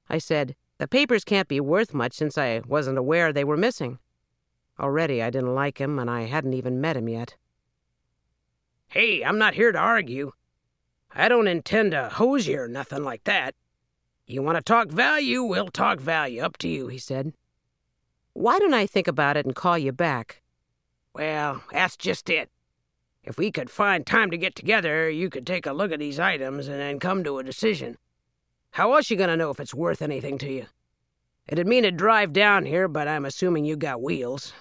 I said. The papers can't be worth much since I wasn't aware they were missing. Already I didn't like him, and I hadn't even met him yet. Hey, I'm not here to argue. I don't intend to hose you or nothing like that. You want to talk value, we'll talk value. Up to you, he said. Why don't I think about it and call you back? Well, that's just it. If we could find time to get together, you could take a look at these items and then come to a decision. How else you gonna know if it's worth anything to you? It'd mean a drive down here, but I'm assuming you got wheels.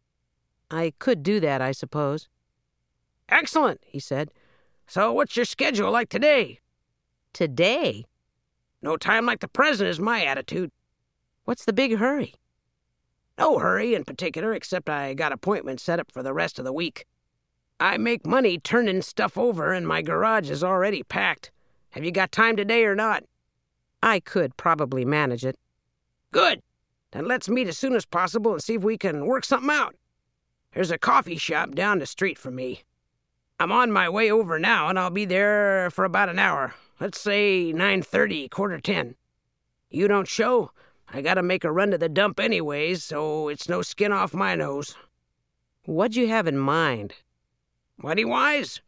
I could do that, I suppose. Excellent, he said. So what's your schedule like today? Today? No time like the present is my attitude. What's the big hurry? No hurry in particular, except I got appointments set up for the rest of the week. I make money turning stuff over, and my garage is already packed. Have you got time today or not? I could probably manage it. Good. Then let's meet as soon as possible and see if we can work something out. There's a coffee shop down the street from me. I'm on my way over now, and I'll be there for about an hour. Let's say 9:30, 9:45. You don't show? I gotta make a run to the dump anyways, so it's no skin off my nose. What'd you have in mind? Money-wise?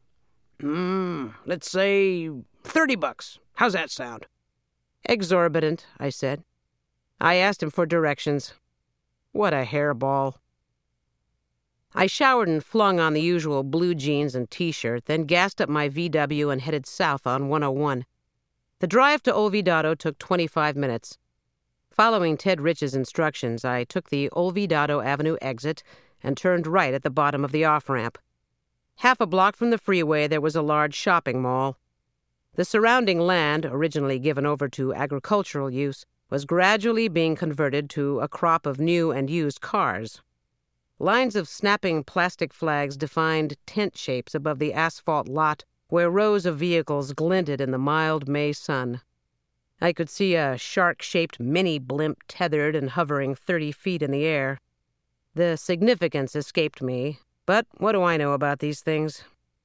Let's say $30. How's that sound? Exorbitant, I said. I asked him for directions. What a hairball. I showered and flung on the usual blue jeans and T-shirt, then gassed up my VW and headed south on 101. The drive to Olvidado took 25 minutes. Following Ted Rich's instructions, I took the Olvidado Avenue exit and turned right at the bottom of the off-ramp. Half a block from the freeway, there was a large shopping mall. The surrounding land, originally given over to agricultural use, was gradually being converted to a crop of new and used cars. Lines of snapping plastic flags defined tent shapes above the asphalt lot where rows of vehicles glinted in the mild May sun. I could see a shark-shaped mini-blimp tethered and hovering 30 feet in the air. The significance escaped me, but what do I know about these things?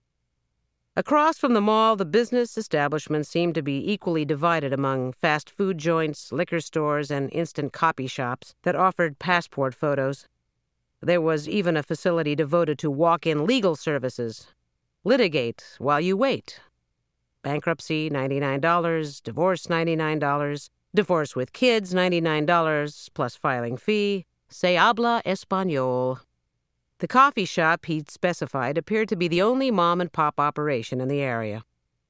Across from the mall, the business establishments seemed to be equally divided among fast food joints, liquor stores, and instant copy shops that offered passport photos. There was even a facility devoted to walk-in legal services. Litigate while you wait. Bankruptcy, $99. Divorce, $99. Divorce with kids, $99, plus filing fee. Se habla español. The coffee shop he'd specified appeared to be the only mom-and-pop operation in the area.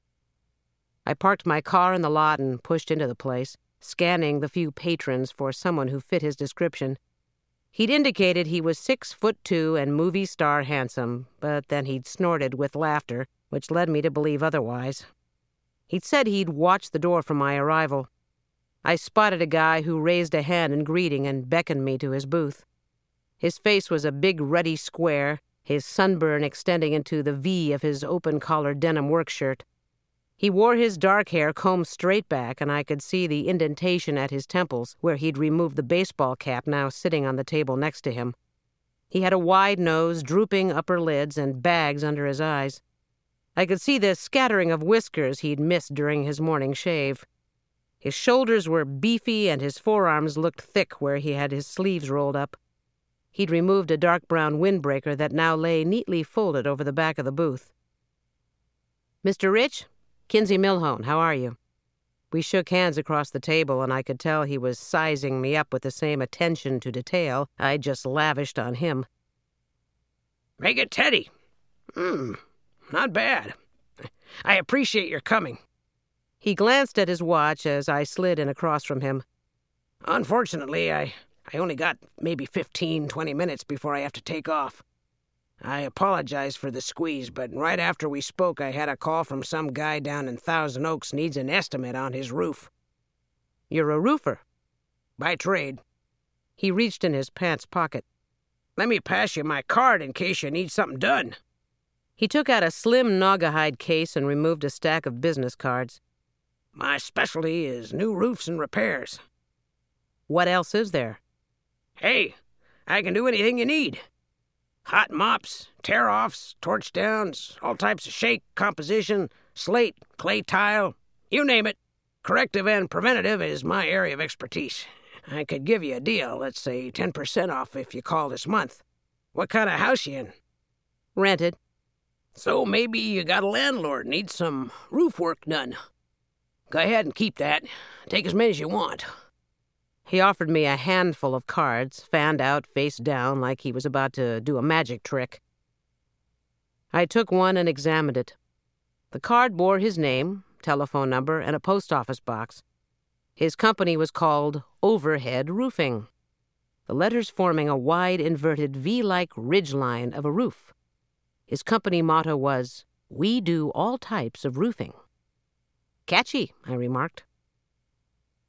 I parked my car in the lot and pushed into the place, scanning the few patrons for someone who fit his description. He'd indicated he was 6'2" and movie star handsome, but then he'd snorted with laughter, which led me to believe otherwise. He'd said he'd watched the door from my arrival. I spotted a guy who raised a hand in greeting and beckoned me to his booth. His face was a big ruddy square, his sunburn extending into the V of his open-collared denim work shirt. He wore his dark hair combed straight back, and I could see the indentation at his temples where he'd removed the baseball cap now sitting on the table next to him. He had a wide nose, drooping upper lids, and bags under his eyes. I could see the scattering of whiskers he'd missed during his morning shave. His shoulders were beefy, and his forearms looked thick where he had his sleeves rolled up. He'd removed a dark brown windbreaker that now lay neatly folded over the back of the booth. "Mr. Rich? Kinsey Milhone, how are you?" We shook hands across the table, and I could tell he was sizing me up with the same attention to detail I just lavished on him. Make it Teddy. Not bad. I appreciate your coming. He glanced at his watch as I slid in across from him. Unfortunately, I only got maybe 15, 20 minutes before I have to take off. I apologize for the squeeze, but right after we spoke, I had a call from some guy down in Thousand Oaks needs an estimate on his roof. You're a roofer? By trade. He reached in his pants pocket. Let me pass you my card in case you need something done. He took out a slim Naugahyde case and removed a stack of business cards. My specialty is new roofs and repairs. What else is there? Hey, I can do anything you need. Hot mops, tear-offs, torch downs, all types of shake, composition, slate, clay tile, you name it. Corrective and preventative is my area of expertise. I could give you a deal, let's say 10% off if you call this month. What kind of house you in? Rented. So maybe you got a landlord, needs some roof work done. Go ahead and keep that. Take as many as you want. He offered me a handful of cards, fanned out face down like he was about to do a magic trick. I took one and examined it. The card bore his name, telephone number, and a post office box. His company was called Overhead Roofing, the letters forming a wide inverted V-like ridgeline of a roof. His company motto was, "We do all types of roofing." Catchy, I remarked.